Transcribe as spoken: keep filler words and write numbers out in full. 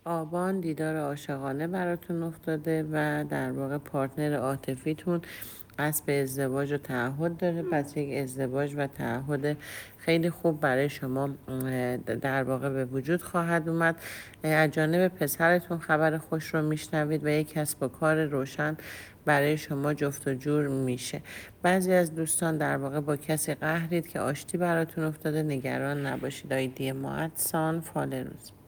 آبان دیدار عاشقانه براتون افتاده و در واقع پارتنر عاطفیتون قصد به ازدواج و تعهد داره، پس یک ازدواج و تعهد خیلی خوب برای شما در واقع به وجود خواهد اومد. از جانب پسرتون خبر خوش رو میشنوید و یک کسب و کار روشن برای شما جفت و جور میشه. بعضی از دوستان در واقع با کسی قهرید که آشتی براتون افتاده، نگران نباشید. آیدی ما ادسان فال روز.